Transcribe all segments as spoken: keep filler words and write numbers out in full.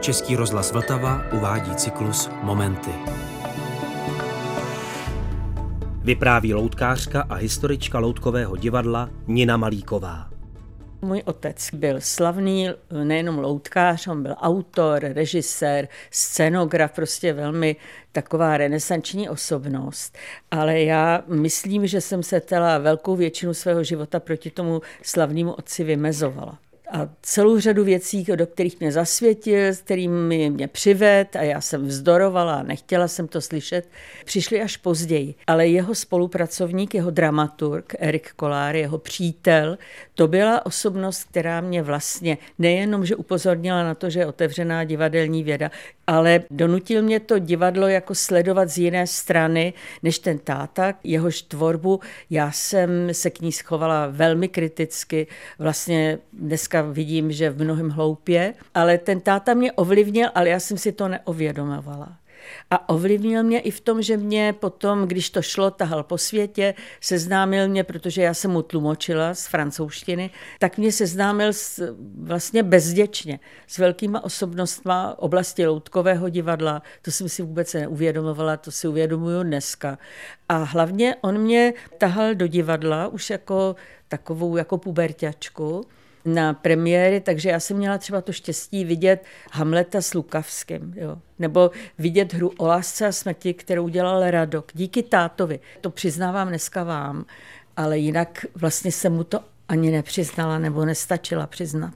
Český rozhlas Vltava uvádí cyklus Momenty. Vypráví loutkářka a historička loutkového divadla Nina Malíková. Můj otec byl slavný nejenom loutkář, on byl autor, režisér, scenograf, prostě velmi taková renesanční osobnost. Ale já myslím, že jsem se teda velkou většinu svého života proti tomu slavnému otci vymezovala. A celou řadu věcí, do kterých mě zasvětil, s kterými mě přived a já jsem vzdorovala a nechtěla jsem to slyšet, přišly až později. Ale jeho spolupracovník, jeho dramaturg Erik Kollár, jeho přítel, to byla osobnost, která mě vlastně nejenom, že upozornila na to, že je otevřená divadelní věda, ale donutil mě to divadlo jako sledovat z jiné strany než ten táta. Jehož tvorbu já jsem se k ní schovala velmi kriticky. Vlastně dneska vidím, že v mnohem hloupě, ale ten táta mě ovlivnil, ale já jsem si to neuvědomovala. A ovlivnil mě i v tom, že mě potom, když to šlo, tahal po světě, seznámil mě, protože já jsem mu tlumočila z francouzštiny, tak mě seznámil s, vlastně bezděčně s velkýma osobnostma oblasti loutkového divadla. To jsem si vůbec neuvědomovala, to si uvědomuju dneska. A hlavně on mě tahal do divadla už jako takovou jako puberťačku na premiéry, takže já jsem měla třeba to štěstí vidět Hamleta s Lukavským, jo. Nebo vidět hru o lásce a smrti, kterou dělal Radok. Díky tátovi. To přiznávám dneska vám, ale jinak vlastně jsem mu to ani nepřiznala nebo nestačila přiznat.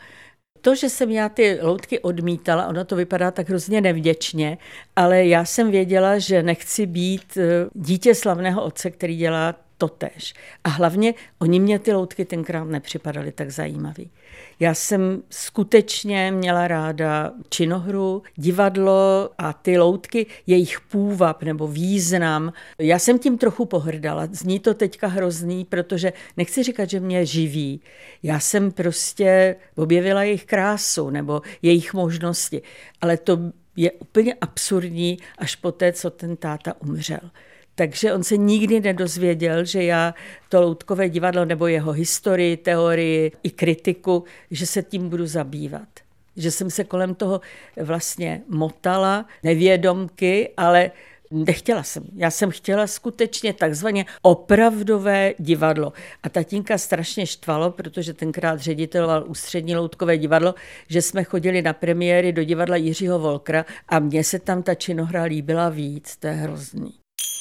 To, že jsem já ty loutky odmítala, ono to vypadá tak hrozně nevděčně, ale já jsem věděla, že nechci být dítě slavného otce, který dělá totéž. A hlavně oni mě ty loutky tenkrát nepřipadaly tak zajímavý. Já jsem skutečně měla ráda činohru, divadlo a ty loutky, jejich půvab nebo význam. Já jsem tím trochu pohrdala. Zní to teďka hrozný, protože nechci říkat, že mě živí. Já jsem prostě objevila jejich krásu nebo jejich možnosti. Ale to je úplně absurdní až po té, co ten táta umřel. Takže on se nikdy nedozvěděl, že já to loutkové divadlo nebo jeho historii, teorii i kritiku, že se tím budu zabývat. Že jsem se kolem toho vlastně motala, nevědomky, ale nechtěla jsem. Já jsem chtěla skutečně takzvaně opravdové divadlo. A tatínka strašně štvalo, protože tenkrát řediteloval Ústřední loutkové divadlo, že jsme chodili na premiéry do divadla Jiřího Wolkera a mně se tam ta činohra líbila víc. To je hrozný.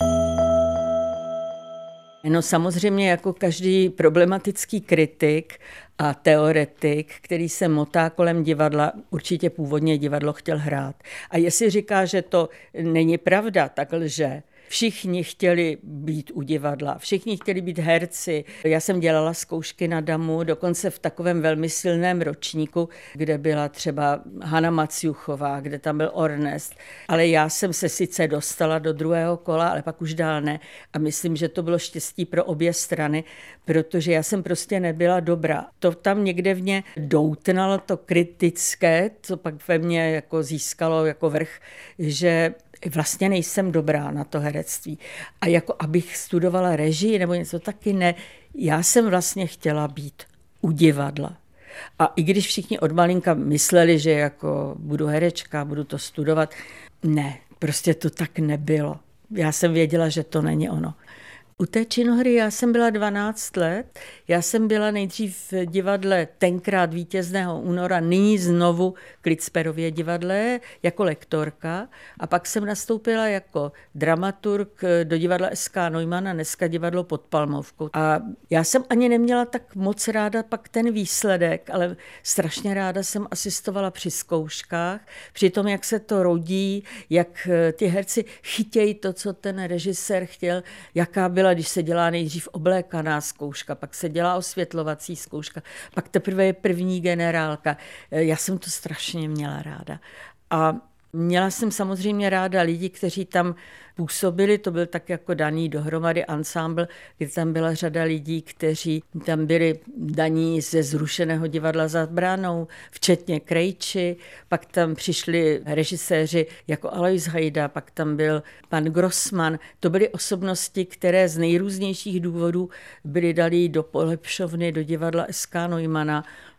No samozřejmě jako každý problematický kritik a teoretik, který se motá kolem divadla, určitě původně divadlo chtěl hrát. A jestli říká, že to není pravda, tak lže. Všichni chtěli být u divadla, všichni chtěli být herci. Já jsem dělala zkoušky na damu, dokonce v takovém velmi silném ročníku, kde byla třeba Hana Maciuchová, kde tam byl Ornest. Ale já jsem se sice dostala do druhého kola, ale pak už dál ne. A myslím, že to bylo štěstí pro obě strany, protože já jsem prostě nebyla dobrá. To tam někde v mě doutnalo to kritické, co pak ve mně jako získalo jako vrch, že vlastně nejsem dobrá na to herectví. A jako abych studovala režii nebo něco taky ne. Já jsem vlastně chtěla být u divadla. A i když všichni od malinka mysleli, že jako budu herečka, budu to studovat, ne, prostě to tak nebylo. Já jsem věděla, že to není ono. U té činohry já jsem byla dvanáct let, já jsem byla nejdřív v divadle tenkrát Vítězného února, nyní znovu Klitsperově divadle jako lektorka a pak jsem nastoupila jako dramaturg do divadla S K Neumann a dneska divadlo Pod Palmovkou. A já jsem ani neměla tak moc ráda pak ten výsledek, ale strašně ráda jsem asistovala při zkouškách, při tom, jak se to rodí, jak ty herci chytějí to, co ten režisér chtěl, jaká byla, když se dělá nejdřív oblékaná zkouška, pak se dělá osvětlovací zkouška, pak teprve je první generálka. Já jsem to strašně měla ráda. A měla jsem samozřejmě ráda lidi, kteří tam působili, to byl tak jako daný dohromady ansámbl, kde tam byla řada lidí, kteří tam byli daní ze zrušeného divadla Za bránou, včetně Krejči, pak tam přišli režiséři jako Alois Hajda, pak tam byl pan Grossman. To byly osobnosti, které z nejrůznějších důvodů byly dali do polepšovny, do divadla S K Neumanna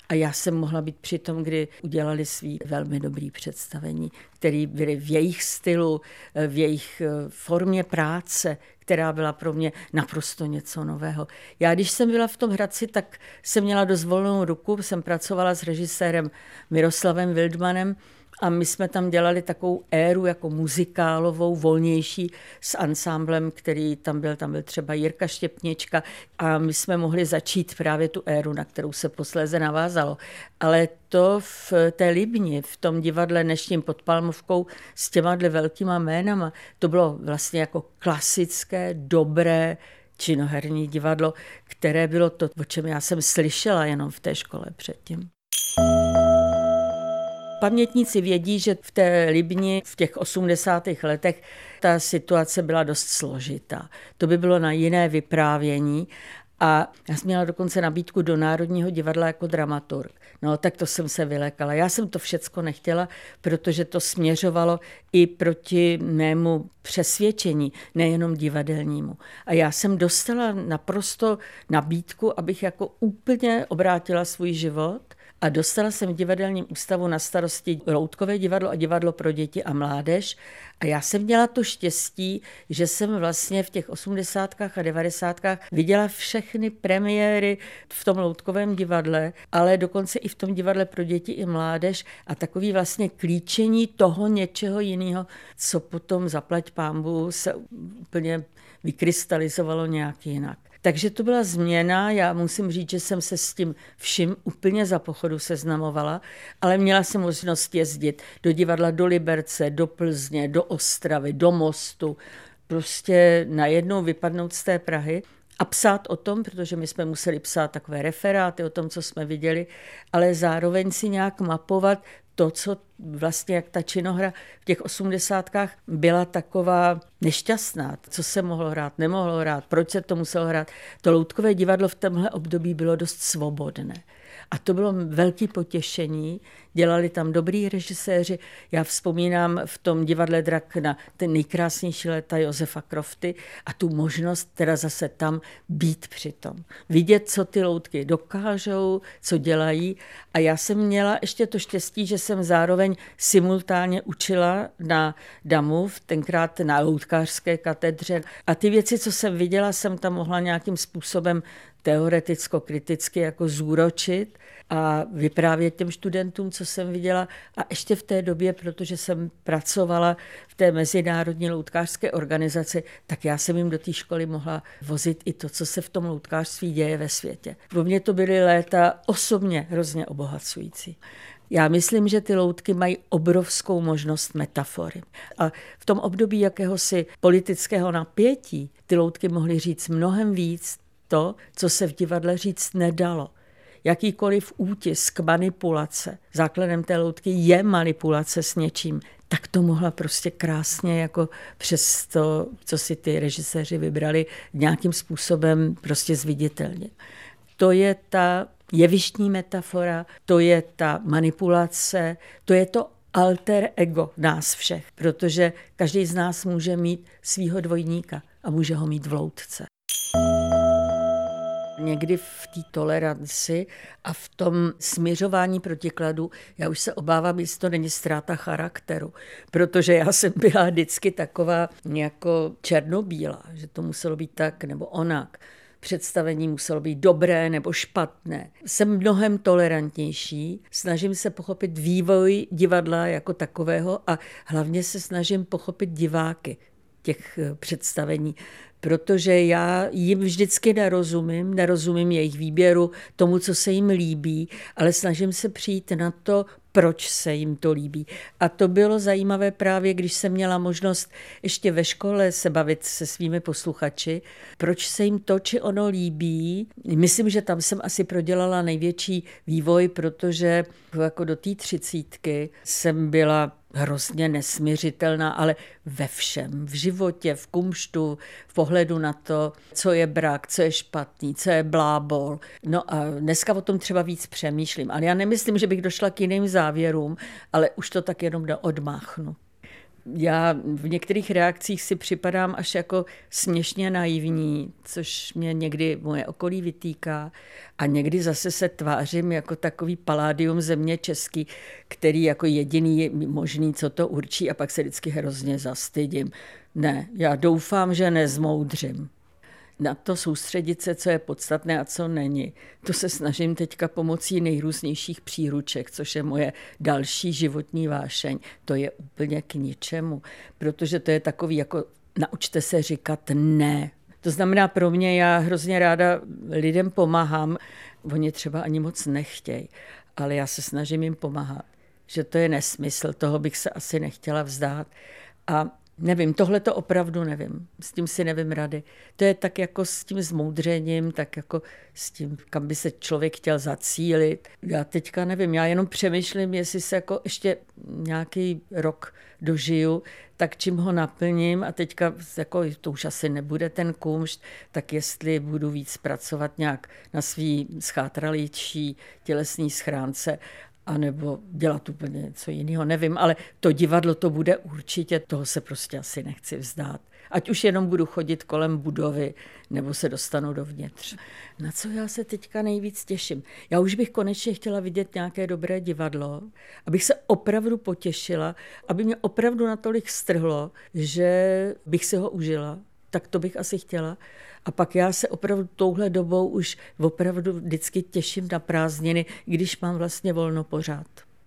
A já jsem mohla být při tom, kdy udělali svý velmi dobrý představení, které byly v jejich stylu, v jejich formě práce, která byla pro mě naprosto něco nového. Já, když jsem byla v tom Hradci, tak jsem měla dost volnou ruku, jsem pracovala s režisérem Miroslavem Wildmanem a my jsme tam dělali takovou éru jako muzikálovou, volnější s ansámblem, který tam byl, tam byl třeba Jirka Štěpnička a my jsme mohli začít právě tu éru, na kterou se posléze navázalo. Ale to v té Libni, v tom divadle dnešním pod Palmovkou s těma velkýma jménama, to bylo vlastně jako klasické, dobré činoherní divadlo, které bylo to, o čem já jsem slyšela jenom v té škole předtím. Pamětníci vědí, že v té Libni v těch osmdesátých letech ta situace byla dost složitá. To by bylo na jiné vyprávění a já jsem měla dokonce nabídku do Národního divadla jako dramaturg. No tak to jsem se vylekala. Já jsem to všecko nechtěla, protože to směřovalo i proti mému přesvědčení, nejenom divadelnímu. A já jsem dostala naprosto nabídku, abych jako úplně obrátila svůj život. A dostala jsem v divadelním ústavu na starosti loutkové divadlo a divadlo pro děti a mládež. A já jsem měla to štěstí, že jsem vlastně v těch osmdesátkách a devadesátkách viděla všechny premiéry v tom loutkovém divadle, ale dokonce i v tom divadle pro děti i mládež a takový vlastně klíčení toho něčeho jiného, co potom zaplať pánbu se úplně vykrystalizovalo nějak jinak. Takže to byla změna, já musím říct, že jsem se s tím vším úplně za pochodu seznamovala, ale měla jsem možnost jezdit do divadla do Liberce, do Plzně, do Ostravy, do Mostu, prostě najednou vypadnout z té Prahy a psát o tom, protože my jsme museli psát takové referáty o tom, co jsme viděli, ale zároveň si nějak mapovat to, co vlastně jak ta činohra v těch osmdesátkách byla taková nešťastná, co se mohlo hrát, nemohlo hrát, proč se to muselo hrát. To loutkové divadlo v tomhle období bylo dost svobodné. A to bylo velké potěšení. Dělali tam dobrý režiséři. Já vzpomínám v tom divadle Drak na ten nejkrásnější léta Josefa Crofty a tu možnost teda zase tam být přitom. Vidět, co ty loutky dokážou, co dělají. A já jsem měla ještě to štěstí, že jsem zároveň simultánně učila na DAMu, tenkrát na loutkářské katedře. A ty věci, co jsem viděla, jsem tam mohla nějakým způsobem teoreticko-kriticky jako zúročit a vyprávět těm studentům, co jsem viděla. A ještě v té době, protože jsem pracovala v té mezinárodní loutkářské organizaci, tak já jsem jim do té školy mohla vozit i to, co se v tom loutkářství děje ve světě. Pro mě to byly léta osobně hrozně obohacující. Já myslím, že ty loutky mají obrovskou možnost metafory. A v tom období jakéhosi politického napětí ty loutky mohly říct mnohem víc to, co se v divadle říct nedalo. Jakýkoliv útisk, manipulace, základem té loutky je manipulace s něčím, tak to mohla prostě krásně jako přes to, co si ty režiséři vybrali, nějakým způsobem prostě zviditelnit. To je ta jevištní metafora, to je ta manipulace, to je to alter ego nás všech, protože každý z nás může mít svýho dvojníka a může ho mít v loutce. Někdy v té toleranci a v tom směřování protikladů, já už se obávám, jestli to není ztráta charakteru, protože já jsem byla vždycky taková jako černobílá, že to muselo být tak nebo onak. Představení muselo být dobré nebo špatné. Jsem mnohem tolerantnější, snažím se pochopit vývoj divadla jako takového a hlavně se snažím pochopit diváky těch představení, protože já jim vždycky nerozumím, nerozumím jejich výběru, tomu, co se jim líbí, ale snažím se přijít na to, proč se jim to líbí. A to bylo zajímavé právě, když jsem měla možnost ještě ve škole se bavit se svými posluchači, proč se jim to či ono líbí. Myslím, že tam jsem asi prodělala největší vývoj, protože jako do té třicítky jsem byla hrozně nesměřitelná, ale ve všem, v životě, v kumštu, v pohledu na to, co je brak, co je špatný, co je blábol. No a dneska o tom třeba víc přemýšlím, ale já nemyslím, že bych došla k jiným závěrům, ale už to tak jenom odmáchnu. Já v některých reakcích si připadám až jako směšně naivní, což mě někdy moje okolí vytýká. A někdy zase se tvářím jako takový paládium země český, který jako jediný je možný, co to určí, a pak se vždycky hrozně zastydím. Ne, já doufám, že nezmoudřím. Na to soustředit se, co je podstatné a co není. To se snažím teďka pomocí nejrůznějších příruček, což je moje další životní vášeň. To je úplně k ničemu, protože to je takový jako naučte se říkat ne. To znamená pro mě, já hrozně ráda lidem pomáhám, oni třeba ani moc nechtějí, ale já se snažím jim pomáhat. Že to je nesmysl, toho bych se asi nechtěla vzdát. A nevím, tohle to opravdu nevím, s tím si nevím rady. To je tak jako s tím zmoudřením, tak jako s tím, kam by se člověk chtěl zacílit. Já teďka nevím, já jenom přemýšlím, jestli se jako ještě nějaký rok dožiju, tak čím ho naplním a teďka jako, to už asi nebude ten kumšt, tak jestli budu víc pracovat nějak na svý schátralější tělesný schránce, anebo dělat úplně něco jiného, nevím, ale to divadlo to bude určitě, toho se prostě asi nechci vzdát. Ať už jenom budu chodit kolem budovy, nebo se dostanu dovnitř. Na co já se teďka nejvíc těším? Já už bych konečně chtěla vidět nějaké dobré divadlo, abych se opravdu potěšila, aby mě opravdu natolik strhlo, že bych si ho užila. Tak to bych asi chtěla. A pak já se opravdu touhle dobou už opravdu vždycky těším na prázdniny, když mám vlastně volno pořád.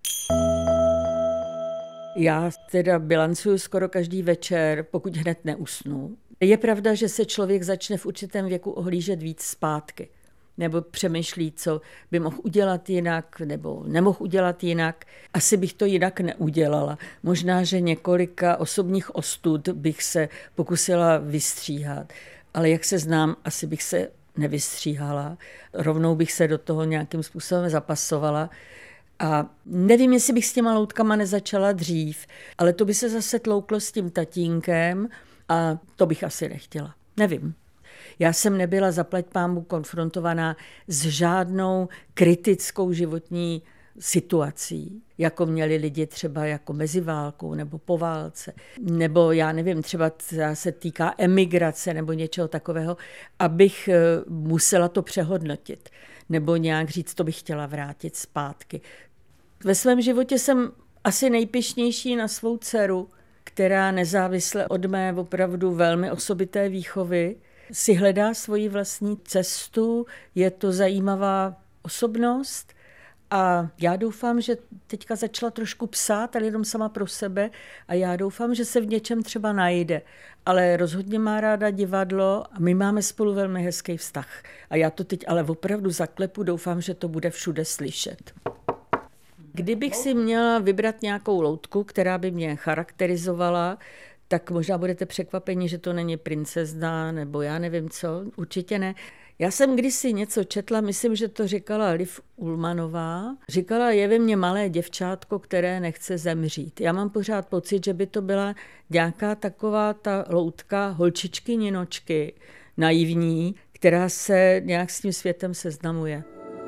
Já teda bilancuju skoro každý večer, pokud hned neusnu. Je pravda, že se člověk začne v určitém věku ohlížet víc zpátky. Nebo přemýšlí, co by mohl udělat jinak, nebo nemohl udělat jinak. Asi bych to jinak neudělala. Možná, že několika osobních ostud bych se pokusila vystříhat. Ale jak se znám, asi bych se nevystříhala. Rovnou bych se do toho nějakým způsobem zapasovala. A nevím, jestli bych s těma loutkama nezačala dřív, ale to by se zase tlouklo s tím tatínkem a to bych asi nechtěla. Nevím. Já jsem nebyla zaplať pánbůh konfrontovaná s žádnou kritickou životní situací, jako měli lidi třeba jako mezi válkou nebo po válce, nebo já nevím, třeba se týká emigrace nebo něčeho takového, abych musela to přehodnotit nebo nějak říct, to bych chtěla vrátit zpátky. Ve svém životě jsem asi nejpyšnější na svou dceru, která nezávisle od mé opravdu velmi osobité výchovy si hledá svoji vlastní cestu, je to zajímavá osobnost a já doufám, že teďka začala trošku psát, ale jenom sama pro sebe a já doufám, že se v něčem třeba najde, ale rozhodně má ráda divadlo a my máme spolu velmi hezký vztah a já to teď ale opravdu zaklepu, doufám, že to bude všude slyšet. Kdybych si měla vybrat nějakou loutku, která by mě charakterizovala, tak možná budete překvapeni, že to není princezna, nebo já nevím co, určitě ne. Já jsem kdysi něco četla, myslím, že to říkala Liv Ullmannová. Říkala, je ve mně malé děvčátko, které nechce zemřít. Já mám pořád pocit, že by to byla nějaká taková ta loutka holčičky Ninočky, naivní, která se nějak s tím světem seznamuje.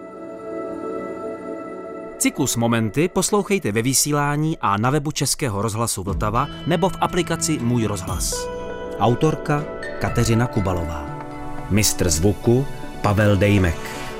Cyklus Momenty poslouchejte ve vysílání a na webu Českého rozhlasu Vltava nebo v aplikaci Můj rozhlas. Autorka Kateřina Kubalová. Mistr zvuku Pavel Dejmek.